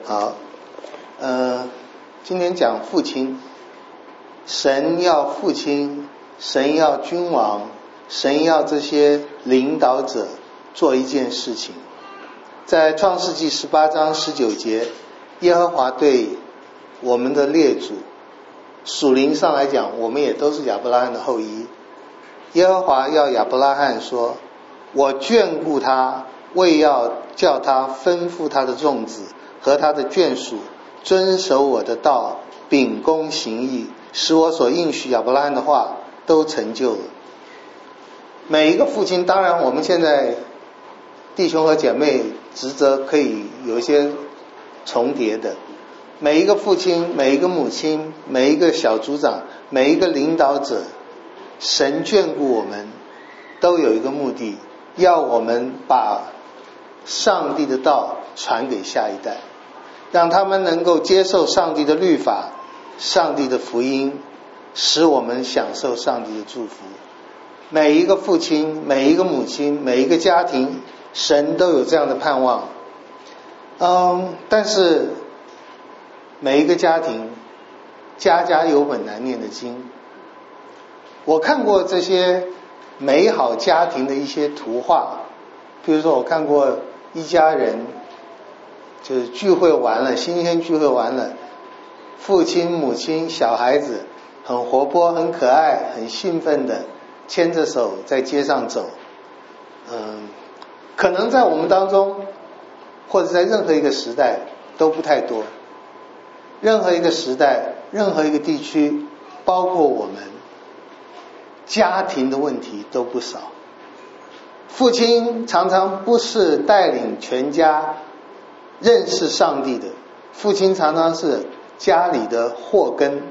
好，今天讲父亲，神要父亲，神要君王，神要这些领导者做一件事情。在创世纪18章19节，耶和华对我们的列祖，属灵上来讲，我们也都是亚伯拉罕的后裔。耶和华要亚伯拉罕说，我眷顾他，为要叫他吩咐他的众子和他的眷属遵守我的道，秉公行义，使我所应许亚伯拉罕的话都成就了。每一个父亲，当然我们现在弟兄和姐妹职责可以有一些重叠的，每一个父亲，每一个母亲，每一个小组长，每一个领导者，神眷顾我们都有一个目的，要我们把上帝的道传给下一代，让他们能够接受上帝的律法，上帝的福音，使我们享受上帝的祝福。每一个父亲，每一个母亲，每一个家庭，神都有这样的盼望。但是每一个家庭，家家有本难念的经。我看过这些美好家庭的一些图画，比如说我看过一家人就是聚会完了，新鲜聚会完了，父亲母亲小孩子很活泼很可爱很兴奋的牵着手在街上走。可能在我们当中或者在任何一个时代都不太多，任何一个时代任何一个地区包括我们，家庭的问题都不少。父亲常常不是带领全家认识上帝的，父亲常常是家里的祸根。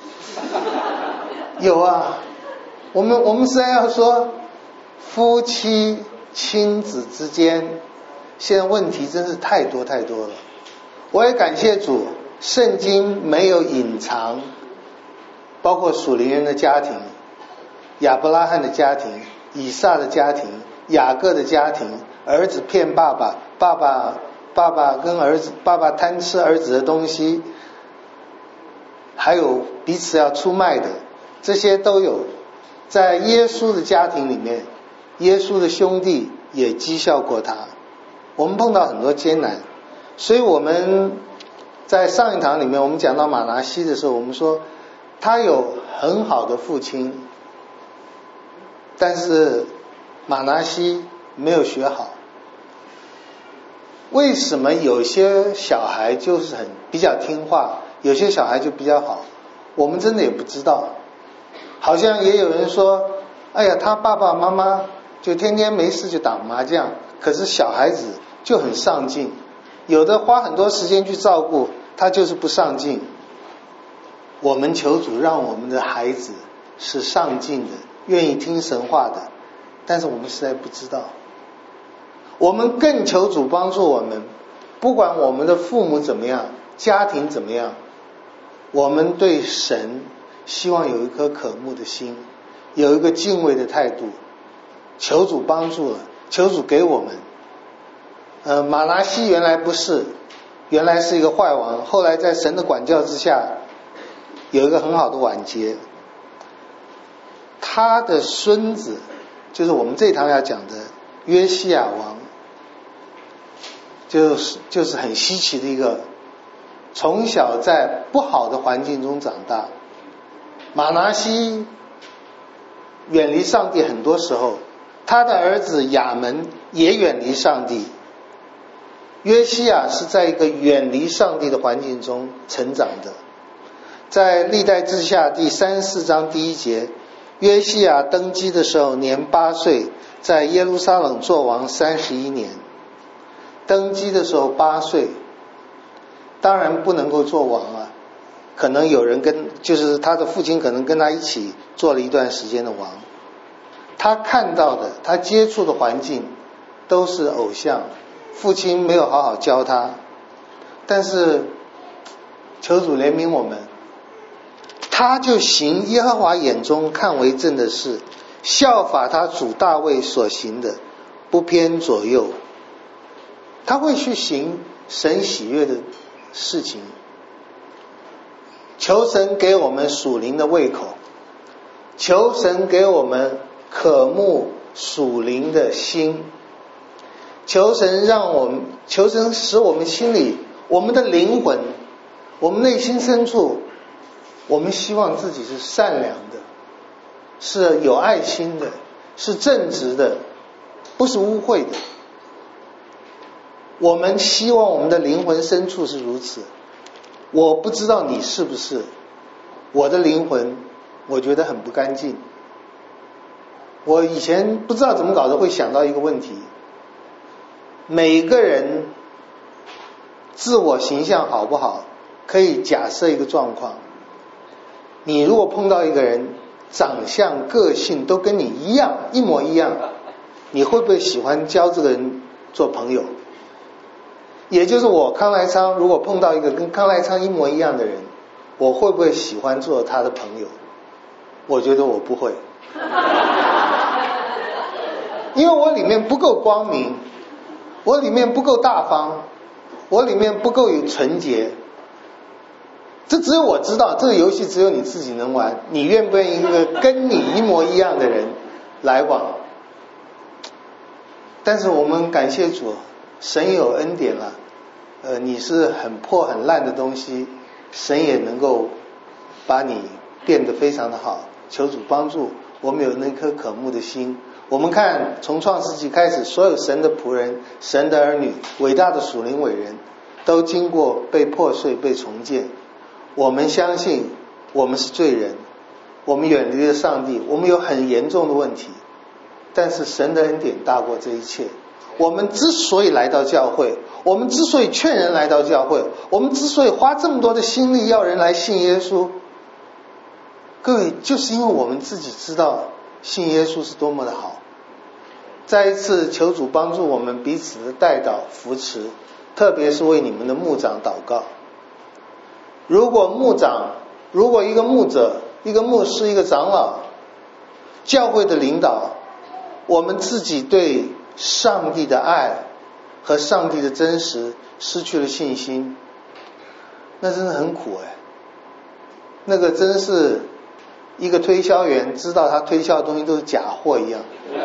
有啊，我们实在要说夫妻亲子之间现在问题真是太多太多了。我也感谢主，圣经没有隐藏，包括属灵人的家庭，亚伯拉罕的家庭，以撒的家庭，雅各的家庭，儿子骗爸爸，爸爸跟儿子，爸爸贪吃儿子的东西，还有彼此要出卖的，这些都有。在耶稣的家庭里面，耶稣的兄弟也讥笑过他。我们碰到很多艰难，所以我们在上一堂里面我们讲到马拿西的时候，我们说他有很好的父亲，但是马拿西没有学好。为什么有些小孩就是比较听话，有些小孩就比较好？我们真的也不知道。好像也有人说，哎呀，他爸爸妈妈就天天没事就打麻将，可是小孩子就很上进，有的花很多时间去照顾，他就是不上进。我们求主让我们的孩子是上进的，愿意听神话的，但是我们实在不知道。我们更求主帮助我们，不管我们的父母怎么样，家庭怎么样，我们对神希望有一颗渴慕的心，有一个敬畏的态度，求主帮助了，求主给我们。马拿西原来不是，原来是一个坏王，后来在神的管教之下有一个很好的晚节。他的孙子就是我们这一堂要讲的约西亚王，就是很稀奇的一个，从小在不好的环境中长大。马拿西远离上帝，很多时候他的儿子亚门也远离上帝。约西亚是在一个远离上帝的环境中成长的。在历代志下第34章第1节，约西亚登基的时候年8岁，在耶路撒冷作王31年。登基的时候8岁，当然不能够做王了，可能有人就是他的父亲可能跟他一起做了一段时间的王。他看到的，他接触的环境都是偶像，父亲没有好好教他。但是求主怜悯我们，他就行耶和华眼中看为正的事，效法他主大卫所行的，不偏左右。他会去行神喜悦的事情。求神给我们属灵的胃口，求神给我们渴慕属灵的心，求神使我们心里，我们的灵魂，我们内心深处，我们希望自己是善良的，是有爱心的，是正直的，不是污秽的。我们希望我们的灵魂深处是如此。我不知道你是不是，我的灵魂我觉得很不干净。我以前不知道怎么搞的，会想到一个问题，每个人自我形象好不好，可以假设一个状况，你如果碰到一个人长相个性都跟你一样，一模一样，你会不会喜欢交这个人做朋友？也就是我康来昌如果碰到一个跟康来昌一模一样的人，我会不会喜欢做他的朋友？我觉得我不会，因为我里面不够光明，我里面不够大方，我里面不够有纯洁。这只有我知道，这个游戏只有你自己能玩。你愿不愿意一个跟你一模一样的人来往？但是我们感谢主，神有恩典了。你是很破很烂的东西，神也能够把你变得非常的好。求主帮助我们有那颗渴慕的心。我们看从创世纪开始，所有神的仆人、神的儿女、伟大的属灵伟人，都经过被破碎、被重建。我们相信我们是罪人，我们远离了上帝，我们有很严重的问题，但是神的恩典大过这一切。我们之所以来到教会，我们之所以劝人来到教会，我们之所以花这么多的心力要人来信耶稣，各位，就是因为我们自己知道信耶稣是多么的好。再一次求主帮助我们彼此的代祷扶持，特别是为你们的牧长祷告。如果一个牧者、一个牧师、一个长老，教会的领导，我们自己对上帝的爱和上帝的真实失去了信心，那真的很苦哎。那个真是一个推销员知道他推销的东西都是假货一样，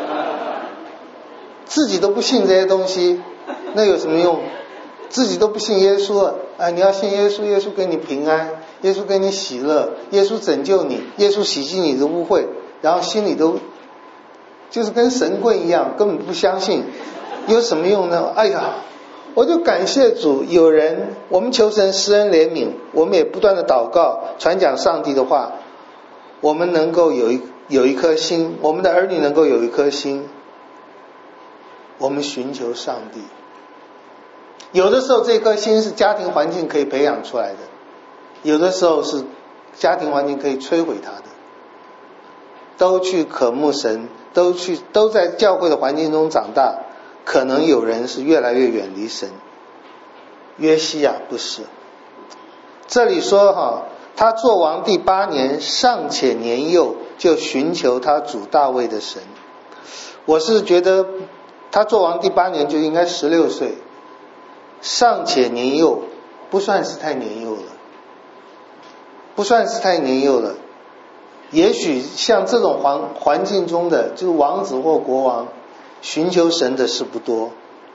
自己都不信这些东西，那有什么用？自己都不信耶稣了，你要信耶稣，耶稣给你平安，耶稣给你喜乐，耶稣拯救你，耶稣洗净你的污秽，然后心里都就是跟神棍一样，根本不相信，有什么用呢？哎呀，我就感谢主，有人，我们求神施恩怜悯，我们也不断的祷告，传讲上帝的话，我们能够有一颗心，我们的儿女能够有一颗心，我们寻求上帝。有的时候这颗心是家庭环境可以培养出来的，有的时候是家庭环境可以摧毁它的。都去渴慕神，都在教会的环境中长大，可能有人是越来越远离神。约西亚不是。这里说他做王第8年，尚且年幼，就寻求他主大卫的神。我是觉得他做王第8年就应该16岁，尚且年幼不算是太年幼了，不算是太年幼了。也许像这种环境中的就是王子或国王，寻求神的事不多。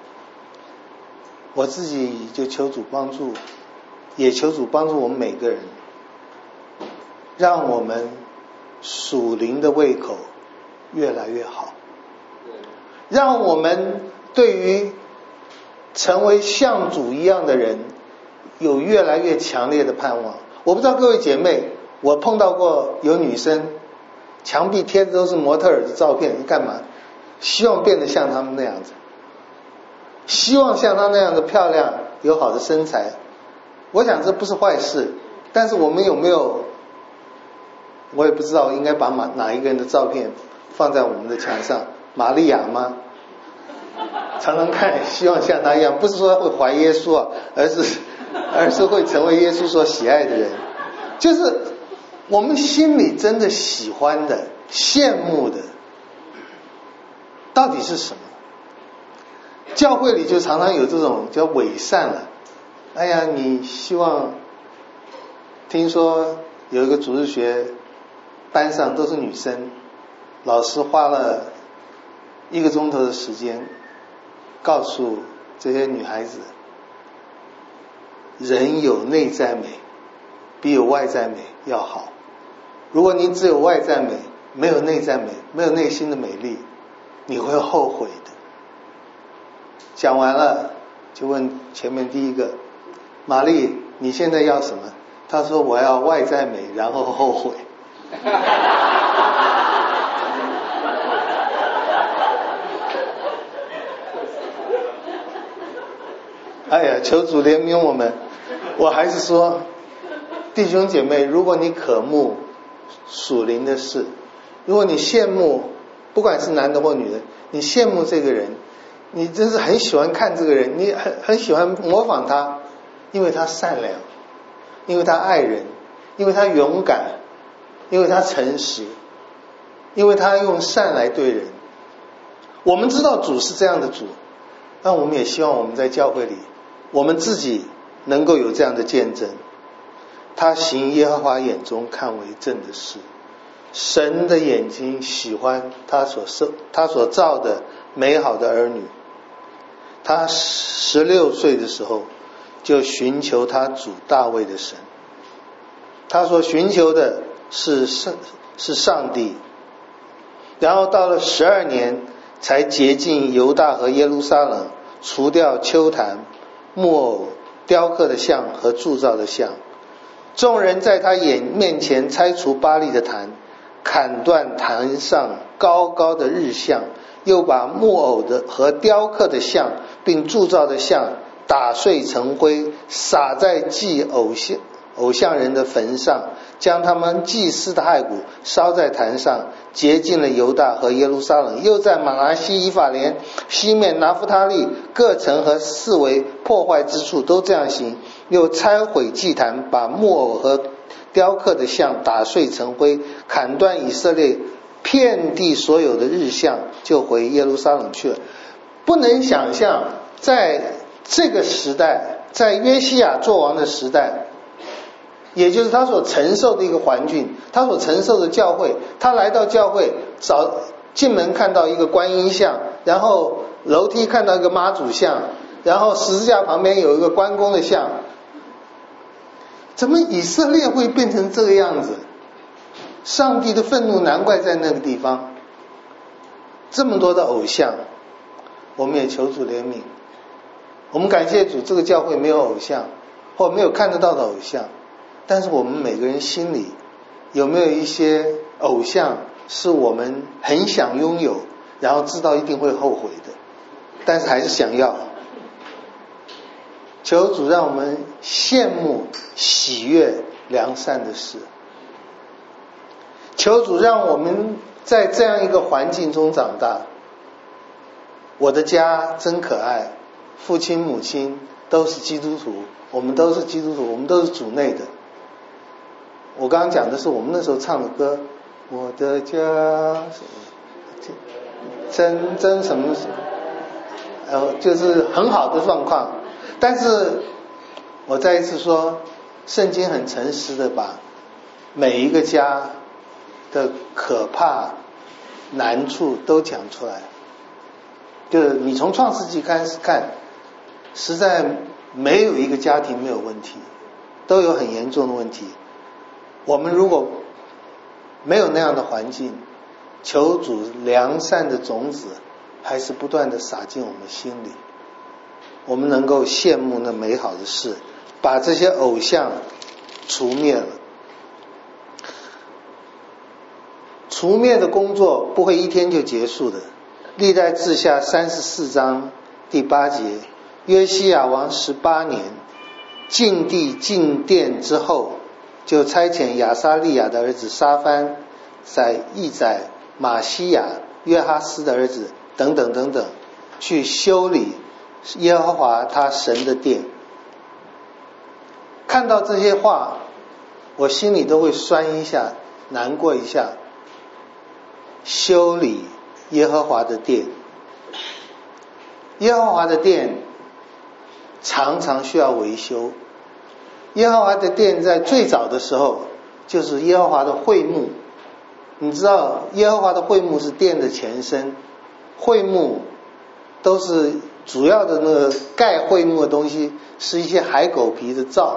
我自己就求主帮助，也求主帮助我们每个人，让我们属灵的胃口越来越好，让我们对于成为像主一样的人有越来越强烈的盼望。我不知道各位姐妹，我碰到过有女生墙壁贴的都是模特儿的照片，干嘛？希望变得像他们那样子，希望像她那样的漂亮，有好的身材。我想这不是坏事，但是我们有没有，我也不知道应该把哪一个人的照片放在我们的墙上。玛利亚吗？常常看，希望像她一样，不是说会怀耶稣啊，而是会成为耶稣所喜爱的人。就是我们心里真的喜欢的、羡慕的到底是什么？教会里就常常有这种叫伪善了， 哎呀，你希望听说有一个主日学班上都是女生，老师花了1个钟头的时间告诉这些女孩子，人有内在美比有外在美要好。如果你只有外在美，没有内在美，没有内心的美丽，你会后悔的。讲完了就问前面第一个，玛丽你现在要什么？她说我要外在美，然后后悔。哎呀，求主怜悯我们。我还是说，弟兄姐妹，如果你渴慕属灵的事，如果你羡慕，不管是男的或女的，你羡慕这个人，你真是很喜欢看这个人，你很喜欢模仿他，因为他善良，因为他爱人，因为他勇敢，因为他诚实，因为他用善来对人。我们知道主是这样的主，但我们也希望我们在教会里，我们自己能够有这样的见证。他行耶和华眼中看为正的事，神的眼睛喜欢他所造的美好的儿女。他16岁的时候就寻求他主大卫的神，他所寻求的是上帝，然后到了12年才洁净犹大和耶路撒冷，除掉丘坛、木偶、雕刻的像和铸造的像。众人在他面前拆除巴力的坛，砍断坛上高高的日像，又把木偶的和雕刻的像并铸造的像打碎成灰，撒在祭偶像人的坟上，将他们祭司的骸骨烧在坛上，洁净了犹大和耶路撒冷。又在马拿西、以法莲、西面、拿弗他利各城和四围破坏之处都这样行，又拆毁祭坛，把木偶和雕刻的像打碎成灰，砍断以色列遍地所有的日像，就回耶路撒冷去了。不能想象在这个时代，在约西亚作王的时代，也就是他所承受的一个环境，他所承受的教会，他来到教会，进门看到一个观音像，然后楼梯看到一个妈祖像，然后十字架旁边有一个关公的像。怎么以色列会变成这个样子？上帝的愤怒难怪在那个地方，这么多的偶像。我们也求主怜悯，我们感谢主，这个教会没有偶像，或没有看得到的偶像。但是我们每个人心里有没有一些偶像是我们很想拥有，然后知道一定会后悔的，但是还是想要？求主让我们羡慕、喜悦、良善的事。求主让我们在这样一个环境中长大。我的家真可爱，父亲母亲都是基督徒，我们都是基督徒，我们都是主内的。我刚刚讲的是我们那时候唱的歌，我的家真什么，就是很好的状况。但是我再一次说，圣经很诚实的把每一个家的可怕难处都讲出来。就是你从创世纪开始看，实在没有一个家庭没有问题，都有很严重的问题。我们如果没有那样的环境，求主良善的种子还是不断的撒进我们心里，我们能够羡慕那美好的事，把这些偶像除灭了。除灭的工作不会一天就结束的。历代志下34章第8节，约西亚王18年，进地进殿之后，就差遣亚撒利亚的儿子沙番、义宰、马西亚、约哈斯的儿子等等等等，去修理耶和华他神的殿。看到这些话，我心里都会酸一下，难过一下。修理耶和华的殿，耶和华的殿常常需要维修。耶和华的殿在最早的时候就是耶和华的会幕，你知道耶和华的会幕是殿的前身，会幕都是主要的那个盖会幕的东西是一些海狗皮的皂，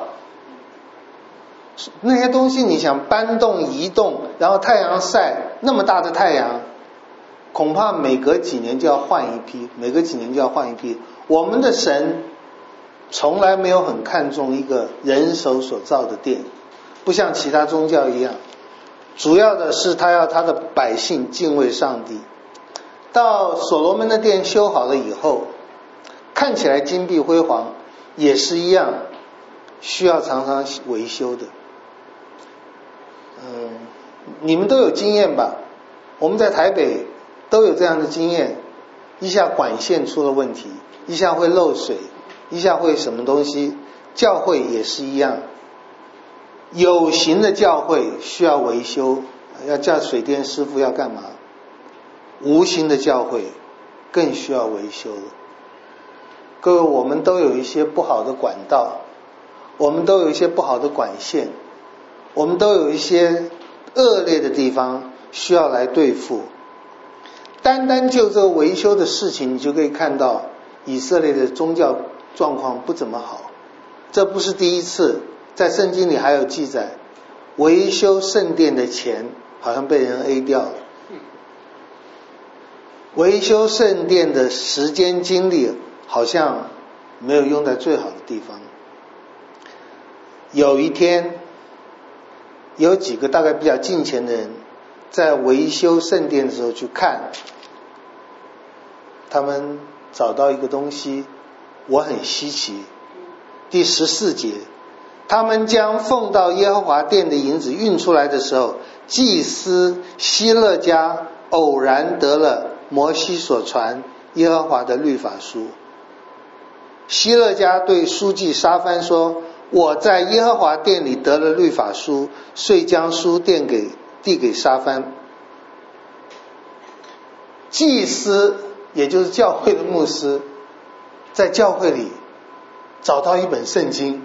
那些东西你想搬动移动，然后太阳晒，那么大的太阳，恐怕每隔几年就要换一批，每隔几年就要换一批。我们的神从来没有很看重一个人手所造的殿，不像其他宗教一样，主要的是他要他的百姓敬畏上帝。到所罗门的殿修好了以后，看起来金碧辉煌，也是一样需要常常维修的。你们都有经验吧？我们在台北都有这样的经验，一下管线出了问题，一下会漏水，一下会什么东西。教会也是一样，有形的教会需要维修，要叫水电师傅要干嘛？无形的教会更需要维修了。各位，我们都有一些不好的管道，我们都有一些不好的管线，我们都有一些恶劣的地方需要来对付。单单就这个维修的事情，你就可以看到以色列的宗教状况不怎么好。这不是第一次，在圣经里还有记载，维修圣殿的钱好像被人 A 掉了，维修圣殿的时间精力好像没有用在最好的地方。有一天，有几个大概比较近前的人在维修圣殿的时候去看，他们找到一个东西，我很稀奇。第14节，他们将奉到耶和华殿的银子运出来的时候，祭司希勒家偶然得了摩西所传耶和华的律法书。希勒家对书记沙番说，我在耶和华殿里得了律法书，遂将书递给沙番。祭司也就是教会的牧师，在教会里找到一本圣经，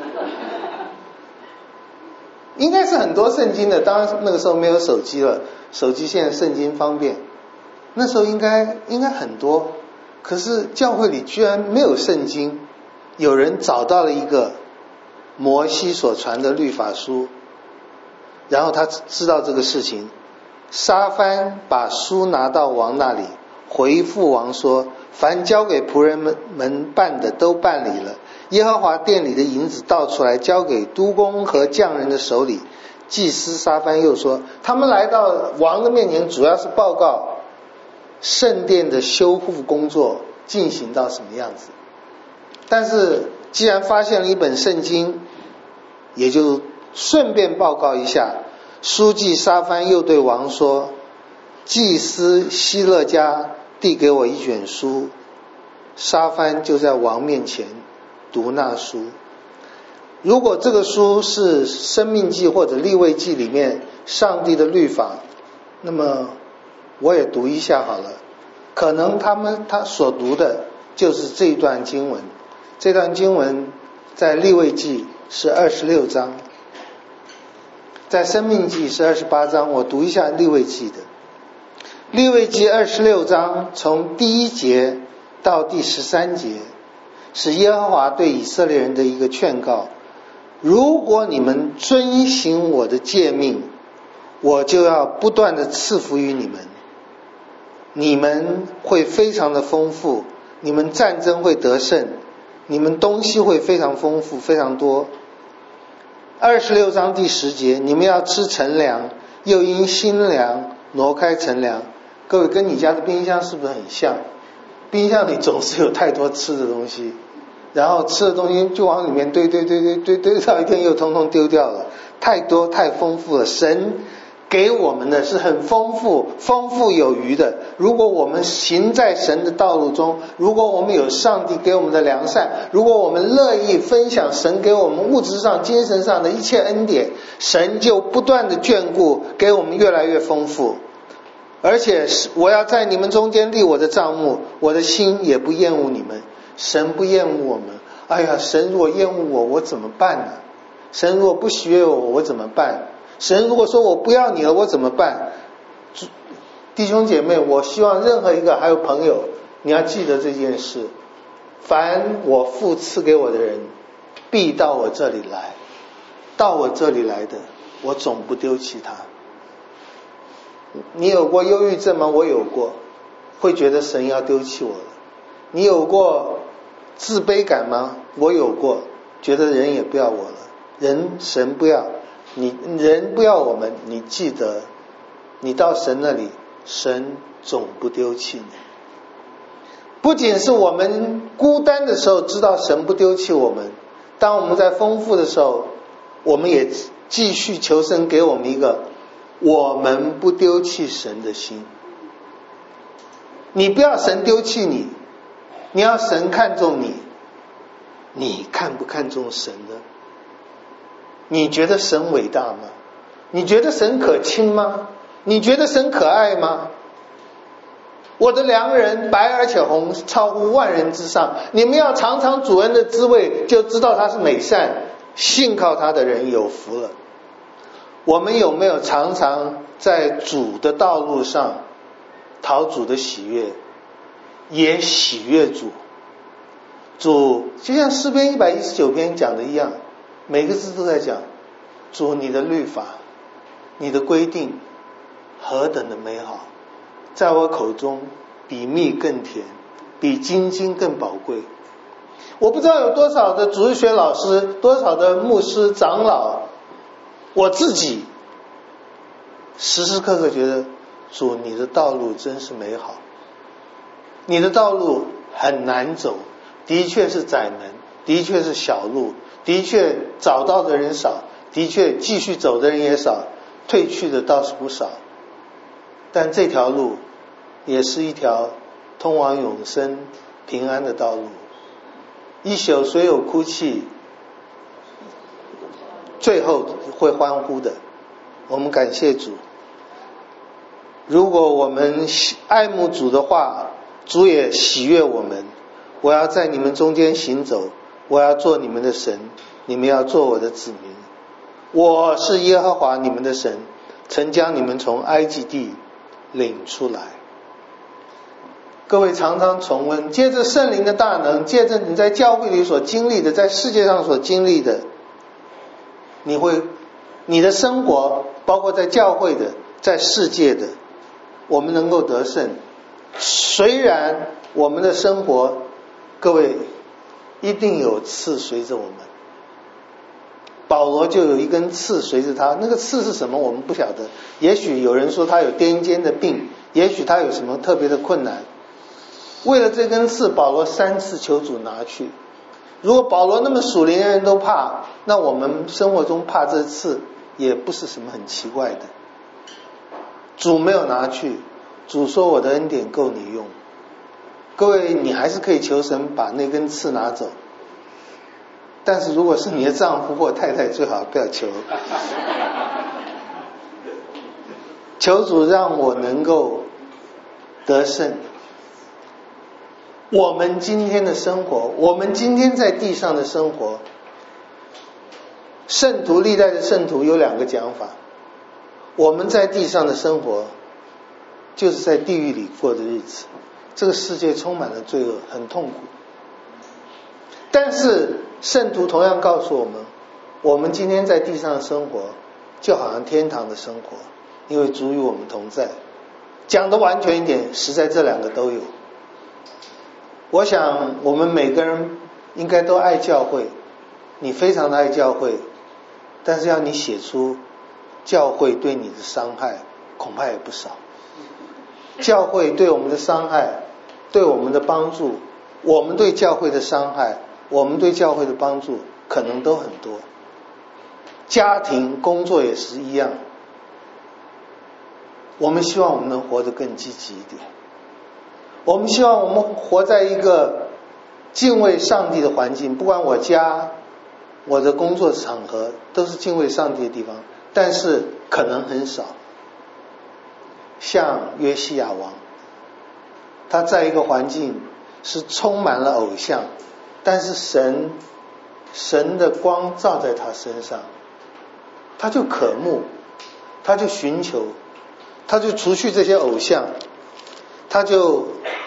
应该是很多圣经的，当然那个时候没有手机了，手机现在圣经方便，那时候应该很多，可是教会里居然没有圣经。有人找到了一个摩西所传的律法书，然后他知道这个事情，沙番把书拿到王那里，回复王说，凡交给仆人们办的都办理了，耶和华殿里的银子倒出来，交给督工和匠人的手里。祭司沙番又说，他们来到王的面前，主要是报告圣殿的修复工作进行到什么样子。但是既然发现了一本圣经，也就顺便报告一下。书记沙番又对王说，祭司希勒家递给我一卷书。沙番就在王面前读那书。如果这个书是生命记或者利未记里面上帝的律法，那么我也读一下好了。可能他所读的就是这一段经文。这段经文在利未记是26章，在生命记是28章。我读一下利未记的。利未记26章从第1节到第13节，是耶和华对以色列人的一个劝告。如果你们遵行我的诫命，我就要不断的赐福于你们，你们会非常的丰富，你们战争会得胜，你们东西会非常丰富非常多。26章第10节，你们要吃陈粮，又因新粮挪开陈粮。各位，跟你家的冰箱是不是很像？冰箱里总是有太多吃的东西，然后吃的东西就往里面堆到一天又通通丢掉了，太多太丰富了。神给我们的是很丰富有余的。如果我们行在神的道路中，如果我们有上帝给我们的良善，如果我们乐意分享神给我们物质上精神上的一切恩典，神就不断的眷顾，给我们越来越丰富。而且我要在你们中间立我的帐幕，我的心也不厌恶你们。神不厌恶我们， 哎呀，神如果厌恶我，我怎么办呢？神如果不喜悦我，我怎么办？神如果说我不要你了，我怎么办？弟兄姐妹，我希望任何一个还有朋友，你要记得这件事，凡我父赐给我的人，必到我这里来，到我这里来的，我总不丢弃他。你有过忧郁症吗？我有过，会觉得神要丢弃我了。你有过自卑感吗？我有过，觉得人也不要我了，神不要你，人不要我们。你记得，你到神那里，神总不丢弃你。不仅是我们孤单的时候知道神不丢弃我们，当我们在丰富的时候，我们也继续求神给我们一个我们不丢弃神的心。你不要神丢弃你，你要神看重你。你看不看重神呢？你觉得神伟大吗？你觉得神可亲吗？你觉得神可爱吗？我的良人白而且红，超乎万人之上。你们要尝尝主恩的滋味，就知道他是美善，信靠他的人有福了。我们有没有常常在主的道路上讨主的喜悦，也喜悦主？主就像诗篇119篇讲的一样，每个字都在讲主，你的律法，你的规定何等的美好，在我口中比蜜更甜，比金晶更宝贵。我不知道有多少的主日学老师，多少的牧师长老，我自己时时刻刻觉得主，你的道路真是美好。你的道路很难走，的确是窄门，的确是小路，的确找到的人少，的确继续走的人也少，退去的倒是不少。但这条路也是一条通往永生平安的道路。一宿虽有哭泣，最后会欢呼的。我们感谢主。如果我们爱慕主的话，主也喜悦我们。我要在你们中间行走，我要做你们的神，你们要做我的子民。我是耶和华你们的神，曾将你们从埃及地领出来。各位常常重温，借着圣灵的大能，借着你在教会里所经历的，在世界上所经历的，你的生活，包括在教会的，在世界的，我们能够得胜。虽然我们的生活，各位一定有刺随着我们。保罗就有一根刺随着他，那个刺是什么我们不晓得。也许有人说他有癫痫的病，也许他有什么特别的困难。为了这根刺，保罗3次求主拿去。如果保罗那么属灵的人都怕，那我们生活中怕这刺也不是什么很奇怪的。主没有拿去，主说我的恩典够你用。各位，你还是可以求神把那根刺拿走，但是如果是你的丈夫或太太，最好不要求。求主让我能够得胜。我们今天的生活，我们今天在地上的生活，圣徒历代的圣徒有2个讲法。我们在地上的生活就是在地狱里过的日子，这个世界充满了罪恶，很痛苦。但是圣徒同样告诉我们，我们今天在地上的生活就好像天堂的生活，因为主与我们同在。讲得完全一点，实在这2个都有。我想我们每个人应该都爱教会，你非常的爱教会，但是要你写出教会对你的伤害，恐怕也不少。教会对我们的伤害，对我们的帮助，我们对教会的伤害，我们对教会的帮助可能都很多。家庭工作也是一样。我们希望我们能活得更积极一点，我们希望我们活在一个敬畏上帝的环境，不管我家我的工作场合都是敬畏上帝的地方，但是可能很少。像约西亚王，他在一个环境是充满了偶像， 但是神的光照在他身上，他就渴慕，他就寻求，他就除去这些偶像，他就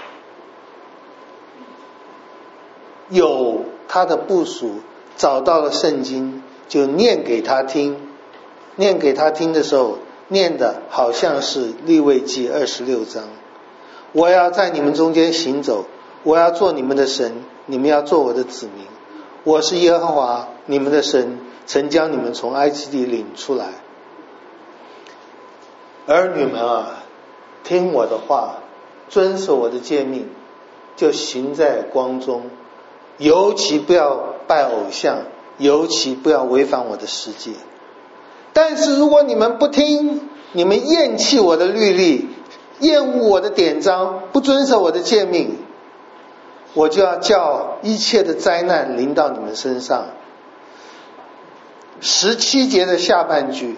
有他的部属，找到了圣经，就念给他听。念给他听的时候，念的好像是利未记26章，我要在你们中间行走，我要做你们的神，你们要做我的子民，我是耶和华你们的神，曾将你们从埃及地领出来。儿女们啊，听我的话，遵守我的诫命，就行在光中，尤其不要拜偶像，尤其不要违反我的世界。但是如果你们不听，你们厌弃我的律例，厌恶我的典章，不遵守我的诫命，我就要叫一切的灾难临到你们身上。17节的下半句，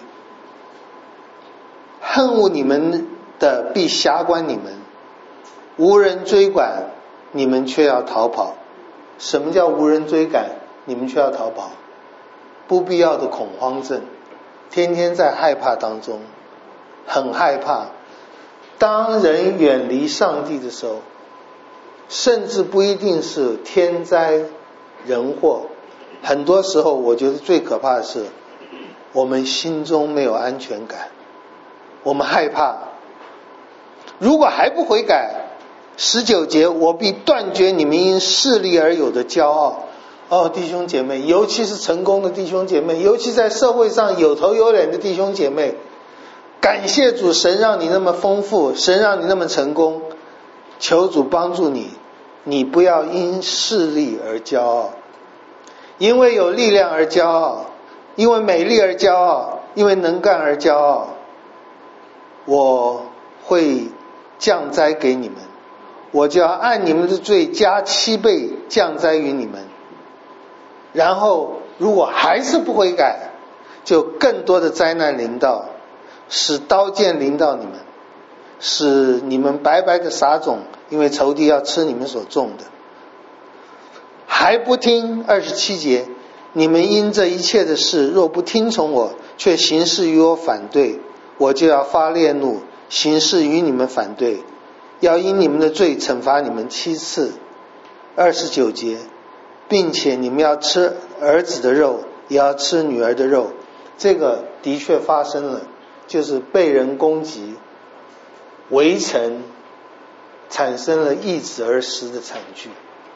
恨恶你们的必辖管你们，无人追赶，你们却要逃跑。什么叫无人追赶，你们却要逃跑？不必要的恐慌症，天天在害怕当中，很害怕。当人远离上帝的时候，甚至不一定是天灾人祸，很多时候我觉得最可怕的是我们心中没有安全感，我们害怕。如果还不悔改，19节，我必断绝你们因势力而有的骄傲。弟兄姐妹，尤其是成功的弟兄姐妹，尤其在社会上有头有脸的弟兄姐妹，感谢主，神让你那么丰富，神让你那么成功，求主帮助你，你不要因势力而骄傲，因为有力量而骄傲，因为美丽而骄傲，因为能干而骄傲。我会降灾给你们，我就要按你们的罪加7倍降灾于你们。然后如果还是不悔改，就更多的灾难临到，使刀剑临到你们，使你们白白的撒种，因为仇敌要吃你们所种的。还不听27节，你们因这一切的事若不听从我，却行事与我反对，我就要发烈怒，行事与你们反对，要因你们的罪惩罚你们7次。29节，并且你们要吃儿子的肉，也要吃女儿的肉。这个的确发生了，就是被人攻击围城，产生了易子而食的惨剧。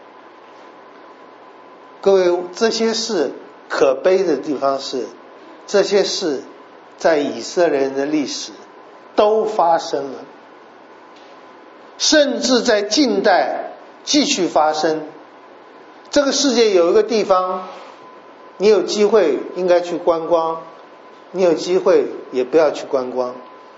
各位，这些事可悲的地方是，这些事在以色列人的历史都发生了，甚至在近代继续发生。这个世界有一个地方，你有机会应该去观光，你有机会也不要去观光，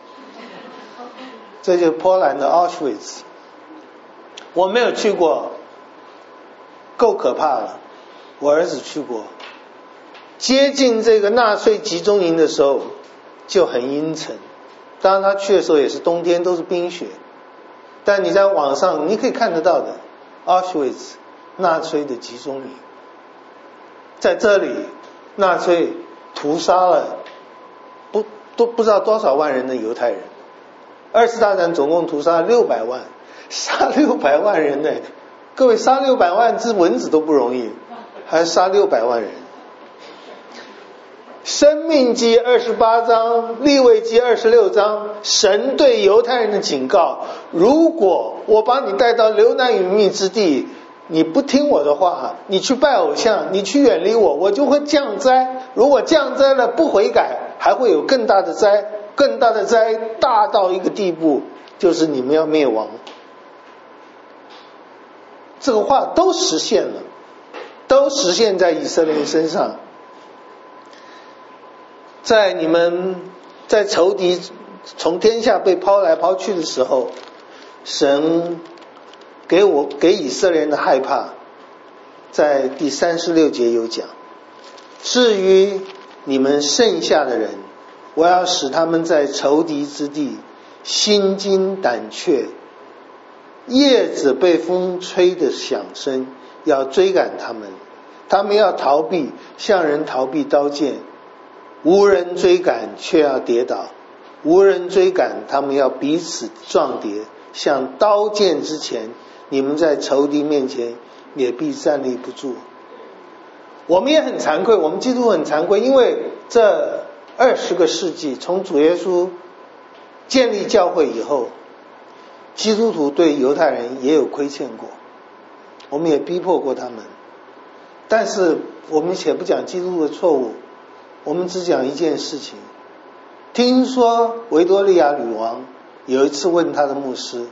这就是波兰的 Auschwitz。 我没有去过，够可怕了，我儿子去过。接近这个纳粹集中营的时候就很阴沉，当然他去的时候也是冬天，都是冰雪，但你在网上你可以看得到的 Auschwitz 纳粹的集中营，在这里纳粹屠杀了不知道多少万人的犹太人。二次大战总共屠杀600万，杀600万人呢，各位，杀600万只蚊子都不容易，还杀600万人。申命记28章，利未记26章，神对犹太人的警告，如果我把你带到流难与密之地，你不听我的话，你去拜偶像，你去远离我，我就会降灾。如果降灾了不悔改，还会有更大的灾，更大的灾，大到一个地步，就是你们要灭亡。这个话都实现了，都实现在以色列人身上。在你们在仇敌从天下被抛来抛去的时候，神给以色列人的害怕，在第36节有讲，至于你们剩下的人，我要使他们在仇敌之地心惊胆怯，叶子被风吹的响声要追赶他们，他们要逃避，像人逃避刀剑，无人追赶却要跌倒，无人追赶，他们要彼此撞跌，像刀剑之前，你们在仇敌面前也必站立不住。我们也很惭愧，我们基督徒很惭愧，因为这20个世纪，从主耶稣建立教会以后，基督徒对犹太人也有亏欠过，我们也逼迫过他们。但是我们且不讲基督徒的错误，我们只讲一件事情。听说维多利亚女王有一次问她的牧师，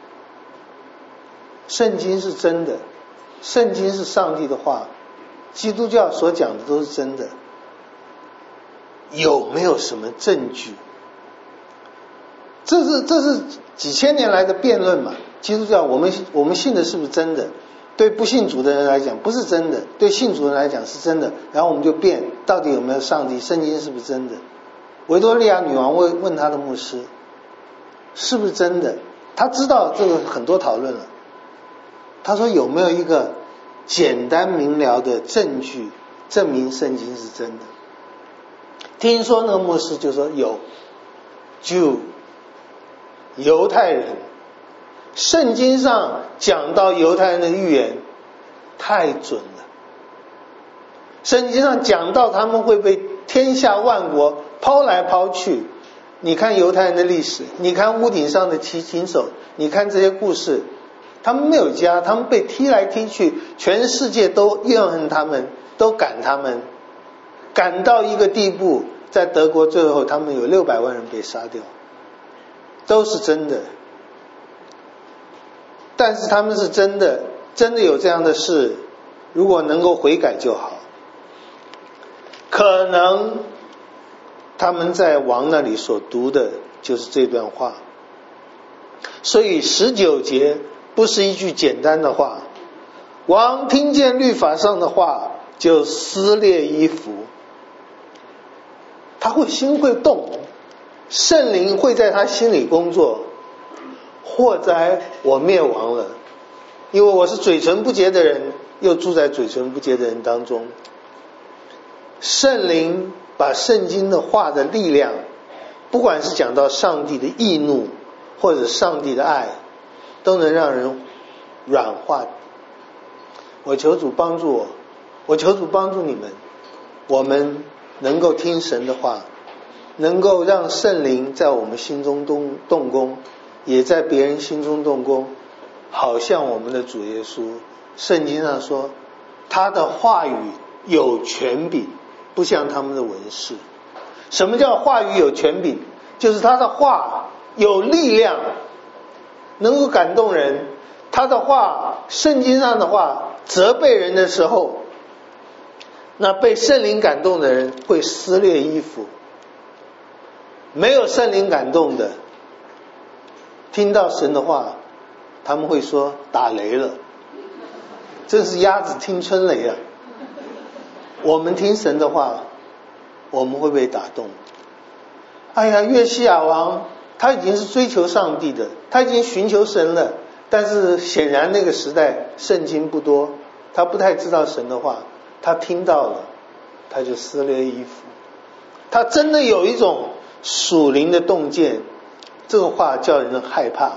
圣经是真的，圣经是上帝的话，基督教所讲的都是真的，有没有什么证据？这是几千年来的辩论嘛。基督教我们信的是不是真的？对不信主的人来讲不是真的，对信主的人来讲是真的，然后我们就辩到底有没有上帝，圣经是不是真的。维多利亚女王问她的牧师是不是真的，她知道这个很多讨论了，她说有没有一个简单明了的证据证明圣经是真的。听说那个牧师就说有，就犹太人，圣经上讲到犹太人的预言太准了，圣经上讲到他们会被天下万国抛来抛去，你看犹太人的历史，你看屋顶上的琴手，你看这些故事，他们没有家，他们被踢来踢去，全世界都怨恨他们，都赶他们，赶到一个地步，在德国最后他们有600万人被杀掉，都是真的。但是他们是真的有这样的事，如果能够悔改就好。可能他们在王那里所读的就是这段话，所以19节不是一句简单的话。王听见律法上的话，就撕裂衣服，他心会动，圣灵会在他心里工作。祸哉我灭亡了，因为我是嘴唇不洁的人，又住在嘴唇不洁的人当中。圣灵把圣经的话的力量，不管是讲到上帝的义怒或者上帝的爱，都能让人软化。我求主帮助我，我求主帮助你们，我们能够听神的话，能够让圣灵在我们心中动工，也在别人心中动工，好像我们的主耶稣，圣经上说他的话语有权柄，不像他们的文士。什么叫话语有权柄？就是他的话有力量，能够感动人。他的话，圣经上的话责备人的时候，那被圣灵感动的人会撕裂衣服。没有圣灵感动的，听到神的话，他们会说打雷了，真是鸭子听春雷啊。我们听神的话，我们会被打动。哎呀，约西亚王他已经是追求上帝的，他已经寻求神了，但是显然那个时代圣经不多，他不太知道神的话，他听到了，他就撕裂衣服。他真的有一种属灵的洞见，这个话叫人害怕。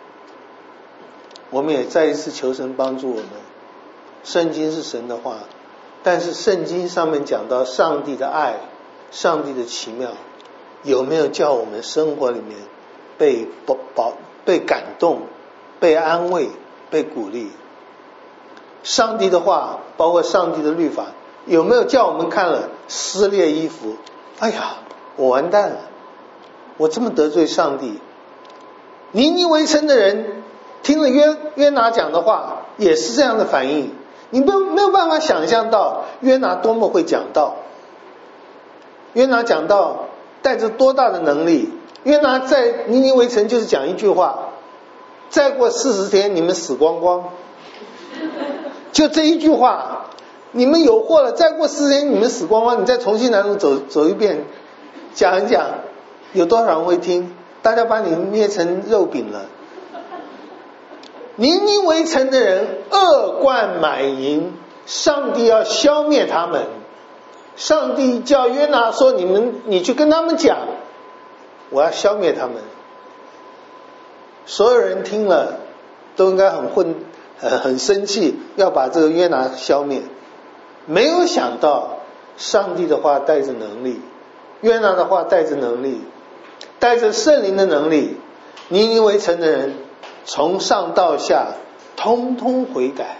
我们也再一次求神帮助我们，圣经是神的话，但是圣经上面讲到上帝的爱，上帝的奇妙，有没有叫我们生活里面被感动，被安慰，被鼓励？上帝的话包括上帝的律法，有没有叫我们看了撕裂衣服？哎呀，我完蛋了，我这么得罪上帝。尼尼微城的人听了约拿讲的话也是这样的反应。你没有办法想象到约拿多么会讲道，约拿讲道带着多大的能力。约拿在尼尼微城就是讲一句话，再过40天你们死光光，就这一句话，你们有祸了，再过40天你们死光光，你再重新南路走一遍，讲一讲，有多少人会听？大家把你捏成肉饼了。 尼尼微城的人恶贯满盈，上帝要消灭他们。上帝叫约拿说，你去跟他们讲，我要消灭他们。所有人听了都应该很生气，要把这个约拿消灭。没有想到上帝的话带着能力，约拿的话带着能力，带着圣灵的能力，尼尼微城的人从上到下通通悔改。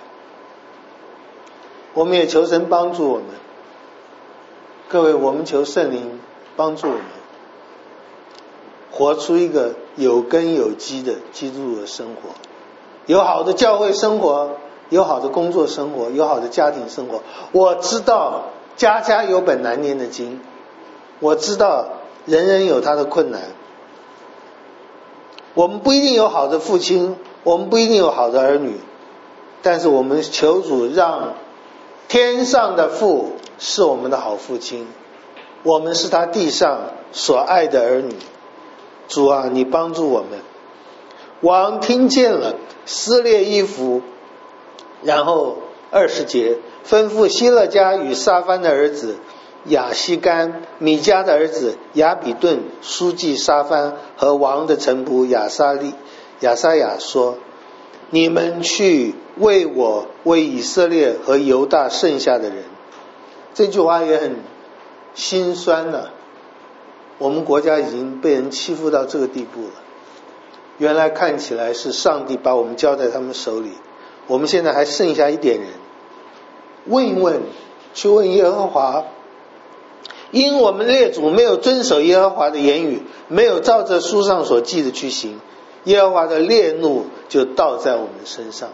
我们也求神帮助我们，各位，我们求圣灵帮助我们活出一个有根有基的基督徒的生活，有好的教会生活，有好的工作生活，有好的家庭生活。我知道家家有本难念的经，我知道人人有他的困难。我们不一定有好的父亲，我们不一定有好的儿女，但是我们求主让天上的父是我们的好父亲，我们是他地上所爱的儿女。主啊，你帮助我们。王听见了，撕裂衣服，然后20节吩咐希勒家与撒番的儿子亚希干、米迦的儿子亚比顿、书记撒番和王的臣仆亚撒雅说，你们去为我为以色列和犹大剩下的人。这句话也很心酸了，我们国家已经被人欺负到这个地步了。原来看起来是上帝把我们交在他们手里，我们现在还剩下一点人。问一问，去问耶和华，因我们列祖没有遵守耶和华的言语，没有照着书上所记的去行，耶和华的烈怒就倒在我们身上。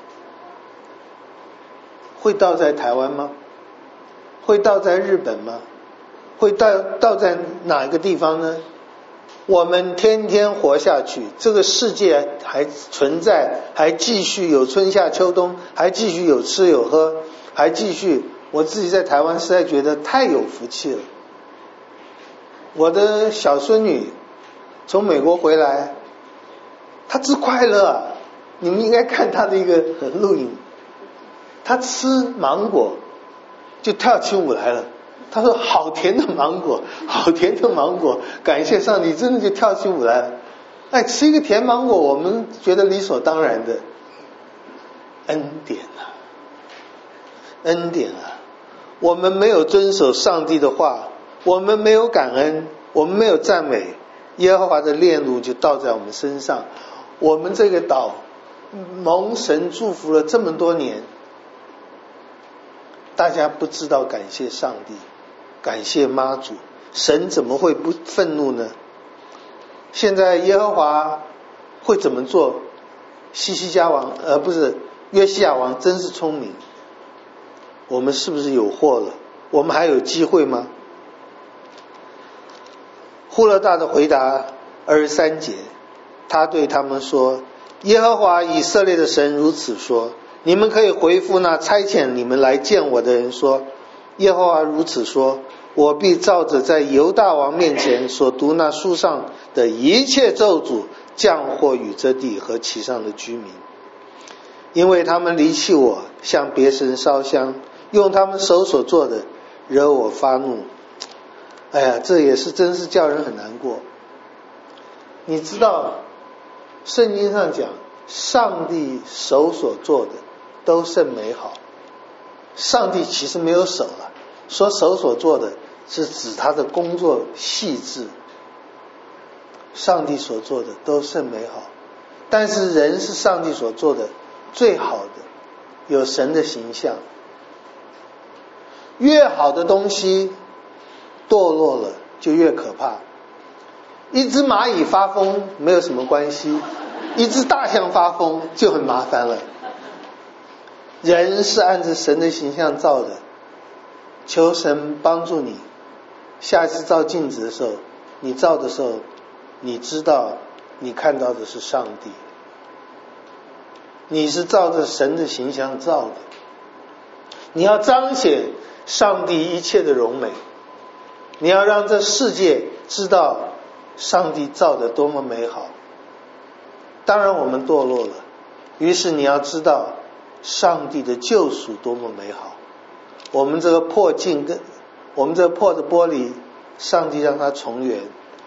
会倒在台湾吗？会倒在日本吗？会倒在哪个地方呢？我们天天活下去，这个世界还存在，还继续有春夏秋冬，还继续有吃有喝，还继续。我自己在台湾实在觉得太有福气了。我的小孙女从美国回来，她之快乐啊，你们应该看她的一个录影，她吃芒果就跳起舞来了。他说好甜的芒果，好甜的芒果，感谢上帝，真的就跳起舞来了。哎，吃一个甜芒果我们觉得理所当然的，恩典啊，恩典啊。我们没有遵守上帝的话，我们没有感恩，我们没有赞美，耶和华的烈怒就倒在我们身上。我们这个岛蒙神祝福了这么多年，大家不知道感谢上帝，感谢妈祖，神怎么会不愤怒呢？现在耶和华会怎么做？约西亚王真是聪明。我们是不是有祸了？我们还有机会吗？户勒大的回答23节，他对他们说，耶和华以色列的神如此说，你们可以回复那差遣你们来见我的人说，耶和华如此说，我必照着在犹大王面前所读那书上的一切咒诅降祸与这地和其上的居民，因为他们离弃我，向别神烧香，用他们手所做的惹我发怒。哎呀，这也是真是叫人很难过。你知道圣经上讲上帝手所做的都甚美好，上帝其实没有手了，说手所做的是指他的工作细致，上帝所做的都甚美好。但是人是上帝所做的最好的，有神的形象。越好的东西堕落了就越可怕。一只蚂蚁发疯没有什么关系，一只大象发疯就很麻烦了。人是按着神的形象造的，求神帮助你，下次照镜子的时候，你照的时候，你知道你看到的是上帝，你是照着神的形象造的，你要彰显上帝一切的荣美，你要让这世界知道上帝造的多么美好。当然我们堕落了， 于是你要知道上帝的救赎多么美好。我们这个破镜跟我们这个破的玻璃，上帝让它重圆，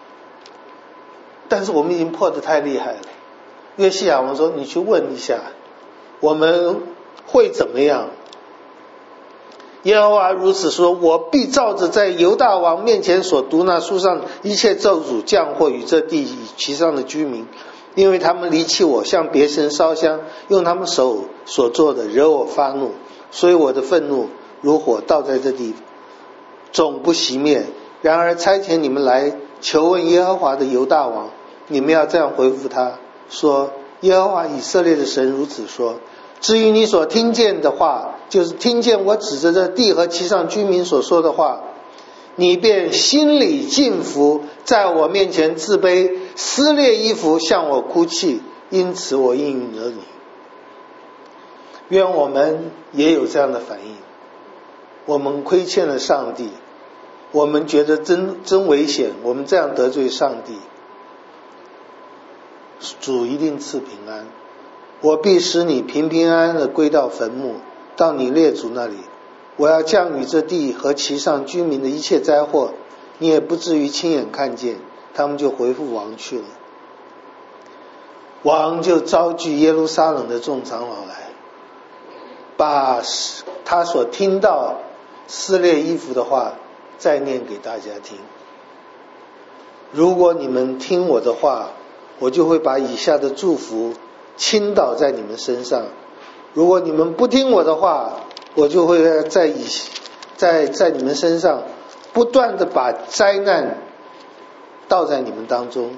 但是我们已经破得太厉害了。约西亚王说，你去问一下我们会怎么样。耶和华如此说，我必照着在犹大王面前所读那书上一切咒诅降祸与这地与其上的居民，因为他们离弃我，向别神烧香，用他们手所做的惹我发怒，所以我的愤怒如火倒在这地，总不熄灭。然而差遣你们来求问耶和华的犹大王，你们要这样回复他说，耶和华以色列的神如此说，至于你所听见的话，就是听见我指着这地和其上居民所说的话，你便心里敬服，在我面前自卑，撕裂衣服向我哭泣，因此我应允了你。愿我们也有这样的反应。我们亏欠了上帝，我们觉得真危险，我们这样得罪上帝，主一定赐平安。我必使你平平安安的归到坟墓，到你列祖那里。我要降雨这地和其上居民的一切灾祸，你也不至于亲眼看见。他们就回复王去了。王就召聚耶路撒冷的众长老来，把他所听到撕裂衣服的话再念给大家听。如果你们听我的话，我就会把以下的祝福倾倒在你们身上。如果你们不听我的话，我就会在你们身上不断的把灾难倒在你们当中，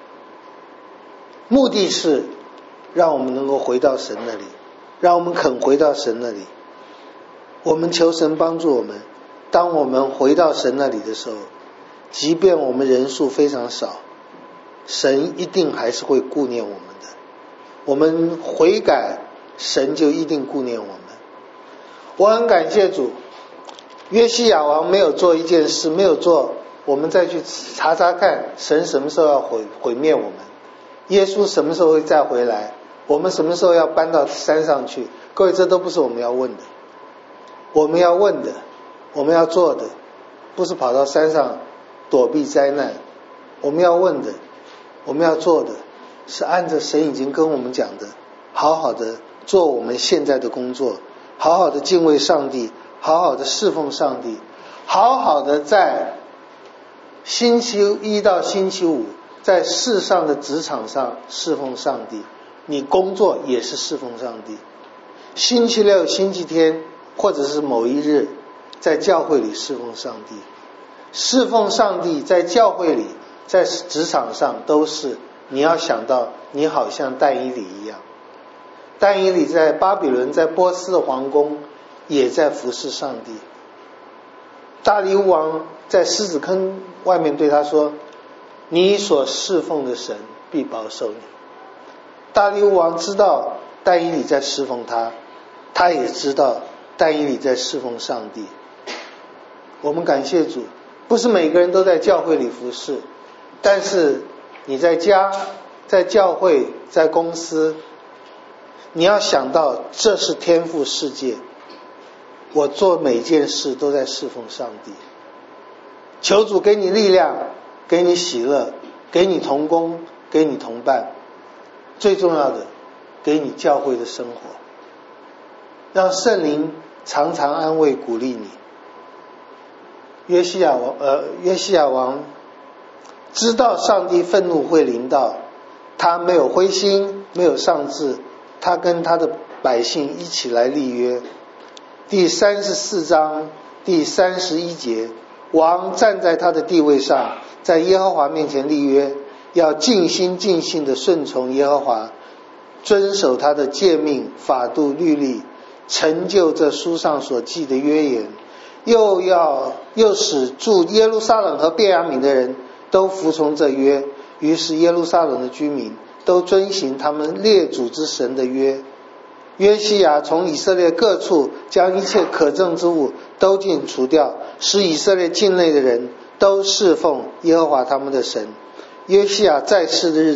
目的是让我们能够回到神那里，让我们肯回到神那里。我们求神帮助我们，当我们回到神那里的时候，即便我们人数非常少，神一定还是会顾念我们的。我们悔改，神就一定顾念我们。我很感谢主，约西亚王没有做一件事，没有做，我们再去查查看神什么时候要毁灭我们，耶稣什么时候会再回来，我们什么时候要搬到山上去。各位，这都不是我们要问的。我们要问的，我们要做的，不是跑到山上躲避灾难。我们要问的，我们要做的，是按着神已经跟我们讲的，好好的做我们现在的工作，好好的敬畏上帝，好好的侍奉上帝，好好的在星期一到星期五在世上的职场上侍奉上帝。你工作也是侍奉上帝。星期六、星期天或者是某一日在教会里侍奉上帝。侍奉上帝在教会里在职场上都是，你要想到你好像但以理一样。但以理在巴比伦在波斯的皇宫也在服侍上帝。大利乌王在狮子坑外面对他说，你所侍奉的神必保守你。大利乌王知道但以理在侍奉他，他也知道但以理在侍奉上帝。我们感谢主，不是每个人都在教会里服侍，但是你在家、在教会、在公司，你要想到这是天父世界，我做每件事都在侍奉上帝。求主给你力量，给你喜乐，给你同工，给你同伴，最重要的，给你教会的生活，让圣灵常常安慰鼓励你。约西亚王知道上帝愤怒会临到，他没有灰心，没有丧志，他跟他的百姓一起来立约。第34章第31节，王站在他的地位上，在耶和华面前立约，要尽心尽性的顺从耶和华，遵守他的诫命、法度、律例，成就这书上所记的约言，又使住耶路撒冷和便雅悯的人都服从这约。于是耶路撒冷的居民都遵行他们列祖之神的约。约西亚从以色列各处将一切可憎之物都尽除掉，使以色列境内的人都侍奉耶和华他们的神。约西亚在世的日子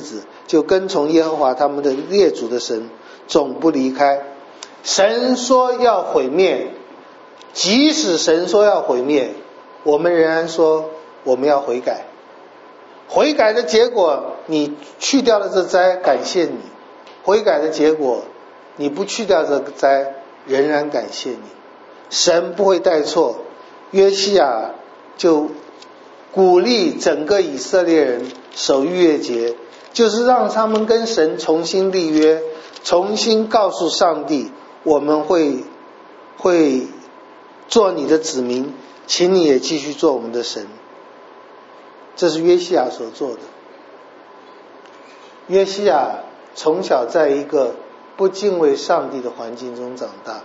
就跟从耶和华他们的列祖的神，总不离开。神说要毁灭，即使神说要毁灭，我们仍然说我们要悔改。悔改的结果，你去掉了这灾，感谢你；悔改的结果，你不去掉这个灾，仍然感谢你。神不会带错。约西亚就鼓励整个以色列人守逾越节，就是让他们跟神重新立约，重新告诉上帝，我们会做你的子民，请你也继续做我们的神。这是约西亚所做的。约西亚从小在一个不敬畏上帝的环境中长大，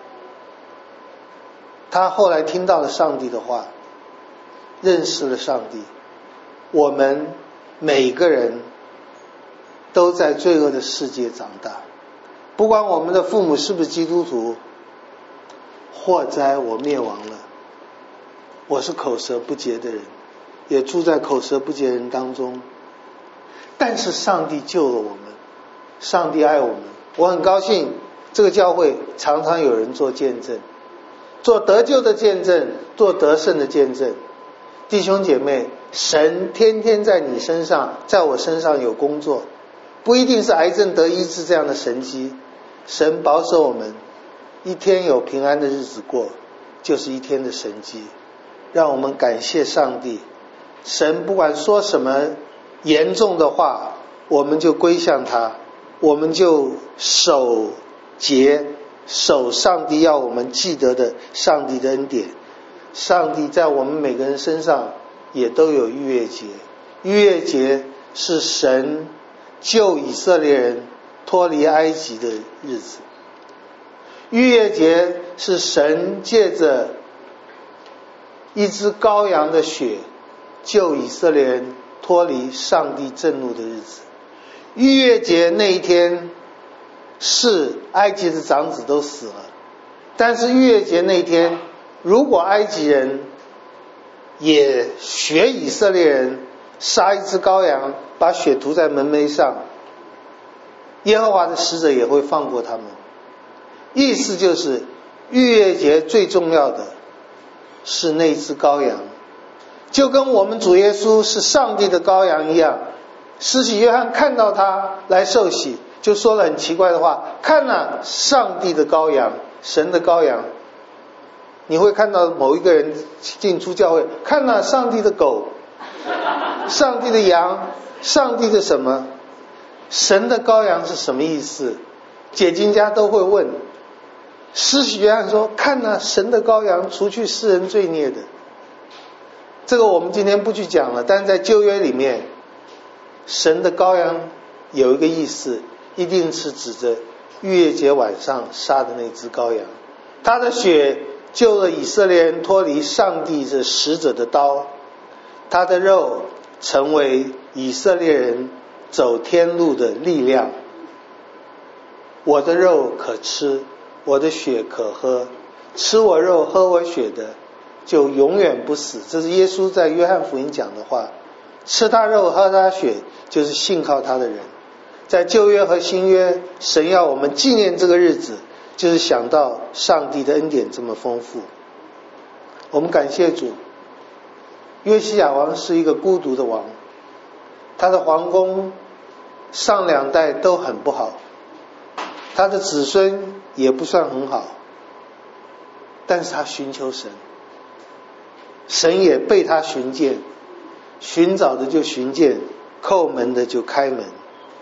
他后来听到了上帝的话，认识了上帝。我们每个人都在罪恶的世界长大，不管我们的父母是不是基督徒，祸哉我灭亡了，我是口舌不洁的人，也住在口舌不洁人当中。但是上帝救了我们，上帝爱我们。我很高兴这个教会常常有人做见证，做得救的见证，做得胜的见证。弟兄姐妹，神天天在你身上，在我身上有工作，不一定是癌症得医治这样的神迹。神保守我们一天有平安的日子过，就是一天的神迹。让我们感谢上帝。神不管说什么严重的话，我们就归向他，我们就守节，守上帝要我们记得的上帝的恩典。上帝在我们每个人身上也都有逾越节。逾越节是神救以色列人脱离埃及的日子。逾越节是神借着一只羔羊的血救以色列人脱离上帝震怒的日子。逾越节那一天是埃及的长子都死了，但是逾越节那一天，如果埃及人也学以色列人杀一只羔羊，把血涂在门楣上，耶和华的使者也会放过他们。意思就是逾越节最重要的是那只羔羊，就跟我们主耶稣是上帝的羔羊一样。施洗约翰看到他来受洗，就说了很奇怪的话，看啊，上帝的羔羊，神的羔羊。你会看到某一个人进出教会，看啊，上帝的狗，上帝的羊，上帝的什么？神的羔羊是什么意思？解经家都会问。施洗约翰说，看啊，神的羔羊，除去世人罪孽的。这个我们今天不去讲了，但是在旧约里面，神的羔羊有一个意思，一定是指着逾越节晚上杀的那只羔羊，他的血救了以色列人脱离上帝的使者的刀，他的肉成为以色列人走天路的力量。我的肉可吃，我的血可喝，吃我肉喝我血的就永远不死。这是耶稣在约翰福音讲的话。吃他肉喝他血就是信靠他的人。在旧约和新约，神要我们纪念这个日子，就是想到上帝的恩典这么丰富。我们感谢主。约西亚王是一个孤独的王，他的皇宫上两代都很不好，他的子孙也不算很好，但是他寻求神，神也被他寻见，寻找的就寻见，叩门的就开门。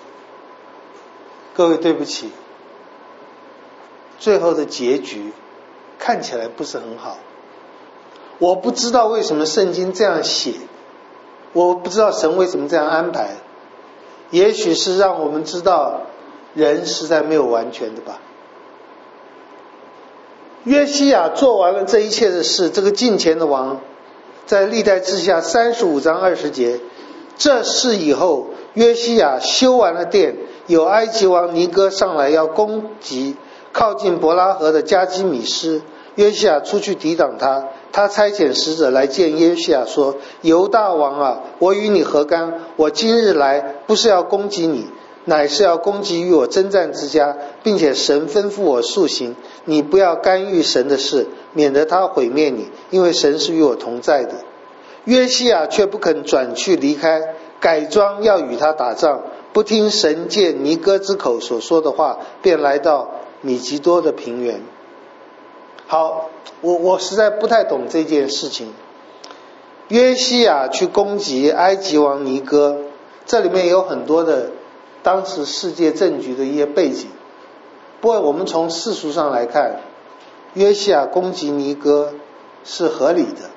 各位对不起，最后的结局看起来不是很好。我不知道为什么圣经这样写，我不知道神为什么这样安排，也许是让我们知道人实在没有完全的吧。约西亚做完了这一切的事，这个近前的王，在历代志下35章20节，这事以后，约西亚修完了殿，有埃及王尼哥上来要攻击靠近伯拉河的加基米斯，约西亚出去抵挡他， 他差遣使者来见约西亚说，犹大王啊，我与你何干？我今日来不是要攻击你，乃是要攻击与我征战之家，并且神吩咐我速行，你不要干预神的事，免得他毁灭你，因为神是与我同在的。约西亚却不肯转去离开，改装要与他打仗，不听神借尼哥之口所说的话，便来到米吉多的平原。好，我实在不太懂这件事情。约西亚去攻击埃及王尼哥，这里面有很多的当时世界政局的一些背景。不过我们从世俗上来看，约西亚攻击尼哥是合理的。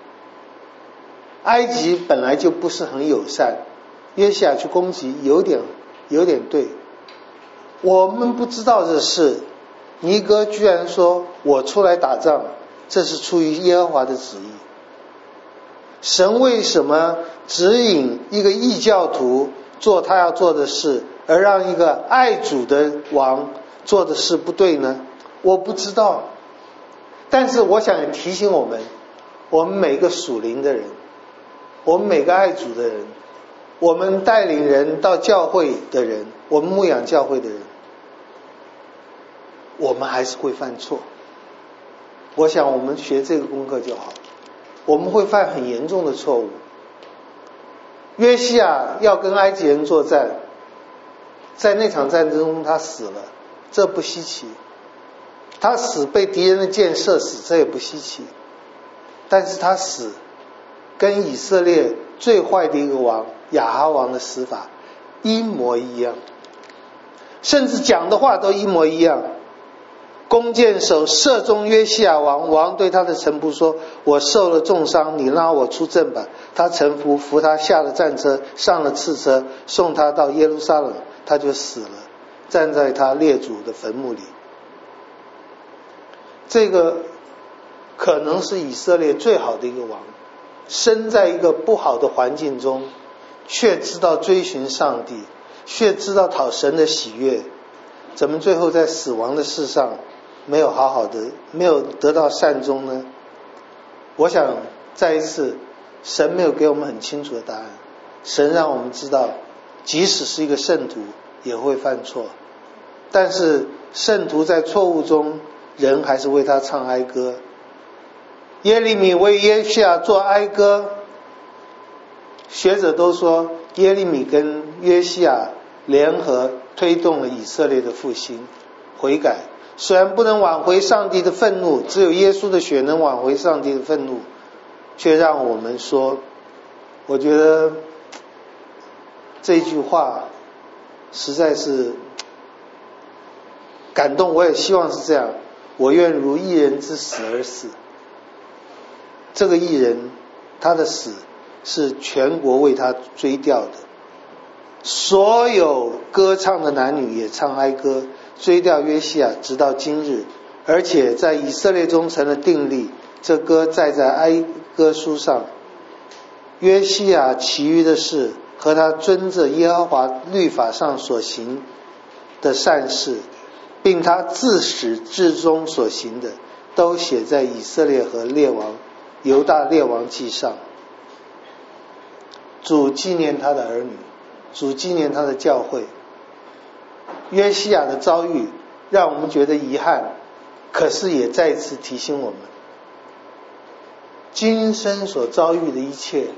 埃及本来就不是很友善，约西亚去攻击有点对。我们不知道的是，尼哥居然说我出来打仗，这是出于耶和华的旨意。神为什么指引一个异教徒做他要做的事，而让一个爱主的王做的事不对呢？我不知道。但是我想提醒我们每个属灵的人，我们每个爱主的人，我们带领人到教会的人，我们牧养教会的人，我们还是会犯错。我想我们学这个功课就好。我们会犯很严重的错误。约西亚要跟埃及人作战，在那场战争中他死了，这不稀奇。他死被敌人的箭射死，这也不稀奇。但是他死跟以色列最坏的一个王亚哈王的死法一模一样，甚至讲的话都一模一样。弓箭手射中约西亚王，王对他的臣仆说，我受了重伤，你拉我出阵吧。他臣仆扶他下了战车，上了次车，送他到耶路撒冷，他就死了，站在他列祖的坟墓里。这个可能是以色列最好的一个王，生在一个不好的环境中，却知道追寻上帝，却知道讨神的喜悦，怎么最后在死亡的事上没有好好的，没有得到善终呢？我想再一次，神没有给我们很清楚的答案。神让我们知道，即使是一个圣徒也会犯错，但是圣徒在错误中，人还是为他唱哀歌。耶利米为约西亚做哀歌，学者都说耶利米跟约西亚联合推动了以色列的复兴悔改。虽然不能挽回上帝的愤怒，只有耶稣的血能挽回上帝的愤怒，却让我们说，我觉得这句话实在是感动。我也希望是这样，我愿如义人之死而死。这个义人他的死是全国为他追悼的，所有歌唱的男女也唱哀歌追悼约西亚，直到今日，而且在以色列中成了定例。这歌载在哀歌书上。约西亚其余的事和他遵着耶和华律法上所行的善事，并他自始至终所行的，都写在以色列和列王犹大列王记上。主纪念他的儿女，主纪念他的教会。约西亚的遭遇让我们觉得遗憾，可是也再次提醒我们，今生所遭遇的一切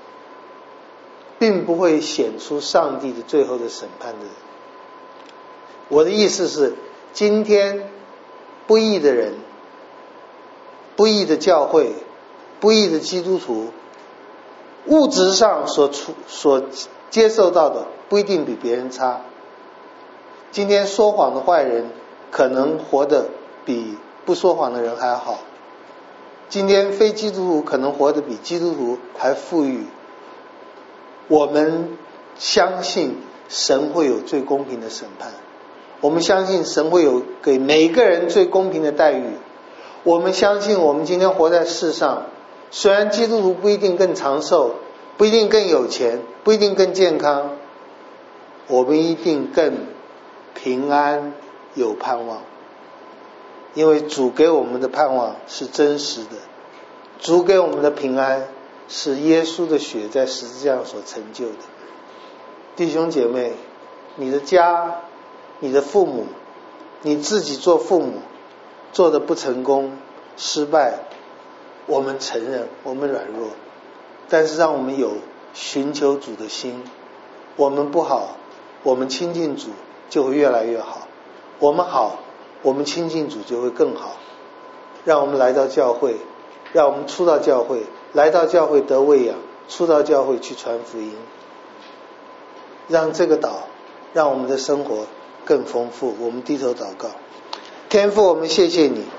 并不会显出上帝的最后的审判的。我的意思是，今天不义的人、不义的教会、不义的基督徒，物质上所接受到的不一定比别人差。今天说谎的坏人可能活得比不说谎的人还好，今天非基督徒可能活得比基督徒还富裕。我们相信神会有最公平的审判，我们相信神会有给每个人最公平的待遇。我们相信我们今天活在世上，虽然基督徒不一定更长寿，不一定更有钱，不一定更健康，我们一定更平安有盼望，因为主给我们的盼望是真实的。 主给我们的平安是耶稣的血在十字架上所成就的。弟兄姐妹，你的家，你的父母，你自己做父母做得不成功失败，我们承认我们软弱，但是让我们有寻求主的心。我们不好，我们亲近主就会越来越好，我们好，我们亲近主就会更好。让我们来到教会，让我们出到教会，来到教会得喂养，出到教会去传福音，让这个岛，让我们的生活更丰富。我们低头祷告。天父，我们谢谢你，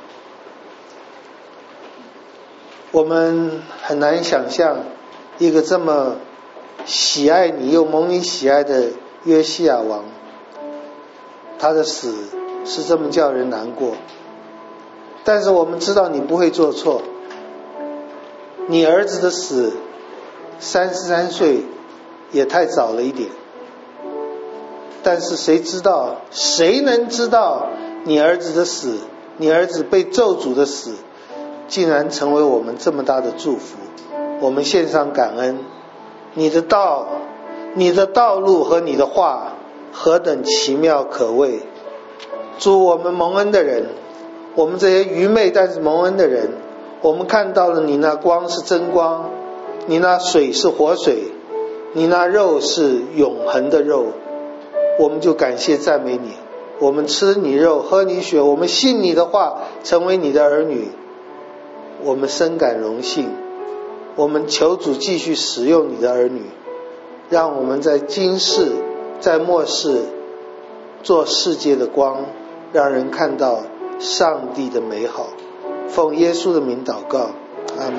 我们很难想象一个这么喜爱你又蒙你喜爱的约西亚王，他的死是这么叫人难过。但是我们知道你不会做错，你儿子的死33岁也太早了一点，但是谁能知道你儿子的死，你儿子被咒诅的死竟然成为我们这么大的祝福。我们献上感恩，你的道路和你的话何等奇妙可畏。主，我们蒙恩的人，我们这些愚昧但是蒙恩的人，我们看到了你那光是真光，你那水是活水，你那肉是永恒的肉，我们就感谢赞美你。我们吃你肉喝你血，我们信你的话，成为你的儿女，我们深感荣幸。我们求主继续使用你的儿女，让我们在今世在末世做世界的光，让人看到上帝的美好。奉耶稣的名祷告，阿们。